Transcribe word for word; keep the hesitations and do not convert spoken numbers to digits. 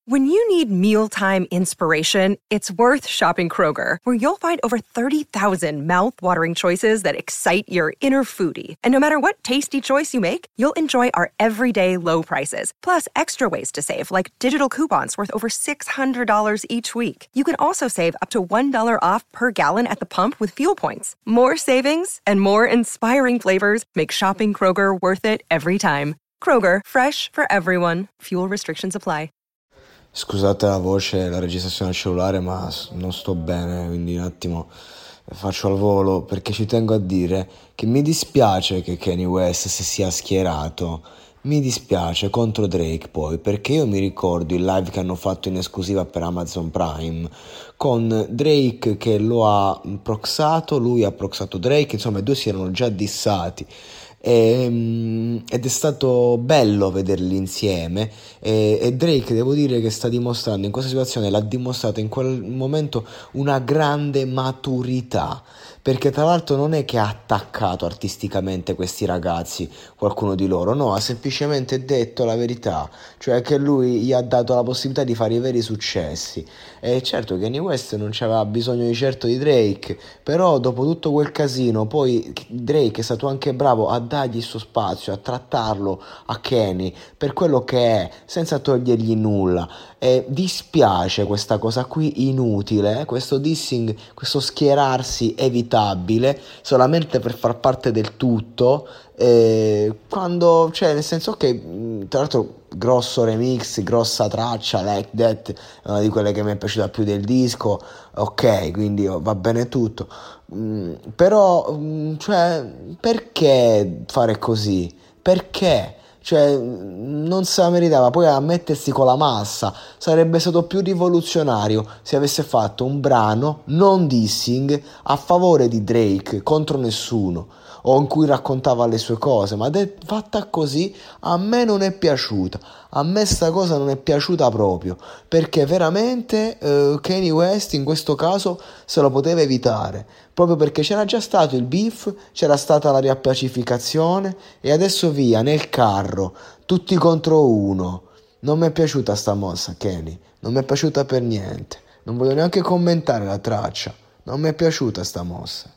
When you need mealtime inspiration, it's worth shopping Kroger, where you'll find over thirty thousand mouth-watering choices that excite your inner foodie. And no matter what tasty choice you make, you'll enjoy our everyday low prices, plus extra ways to save, like digital coupons worth over six hundred dollars each week. You can also save up to one dollar off per gallon at the pump with fuel points. More savings and more inspiring flavors make shopping Kroger worth it every time. Kroger, fresh for everyone. Fuel restrictions apply. Scusate la voce, la registrazione al cellulare, ma non sto bene, quindi un attimo faccio al volo, perché ci tengo a dire che mi dispiace che Kanye West si sia schierato, mi dispiace contro Drake poi, perché io mi ricordo il live che hanno fatto in esclusiva per Amazon Prime con Drake che lo ha proxato, lui ha proxato Drake, insomma i due si erano già dissati. E, ed è stato bello vederli insieme e, e Drake, devo dire che sta dimostrando in questa situazione, l'ha dimostrato in quel momento una grande maturità, perché tra l'altro non è che ha attaccato artisticamente questi ragazzi, qualcuno di loro, no, ha semplicemente detto la verità, cioè che lui gli ha dato la possibilità di fare i veri successi. E certo Kanye West non c'aveva bisogno di certo di Drake, però dopo tutto quel casino poi Drake è stato anche bravo a dargli il suo spazio, a trattarlo a Kanye per quello che è, senza togliergli nulla. E dispiace questa cosa qui inutile, eh? Questo dissing, questo schierarsi evitabile solamente per far parte del tutto, eh, quando, cioè nel senso che tra l'altro grosso remix, grossa traccia, Like That è una di quelle che mi è piaciuta più del disco, ok, quindi va bene tutto. Mm, però mm, cioè perché fare così? Perché? Cioè non se la meritava. Poi a mettersi con la massa sarebbe stato più rivoluzionario se avesse fatto un brano non dissing a favore di Drake contro nessuno, o in cui raccontava le sue cose, ma de- fatta così a me non è piaciuta. A me sta cosa non è piaciuta proprio, perché veramente eh, Kanye West in questo caso se lo poteva evitare, proprio perché c'era già stato il beef, c'era stata la riappacificazione e adesso via nel carro, tutti contro uno. Non mi è piaciuta sta mossa, Kanye, non mi è piaciuta per niente, non voglio neanche commentare la traccia, non mi è piaciuta sta mossa.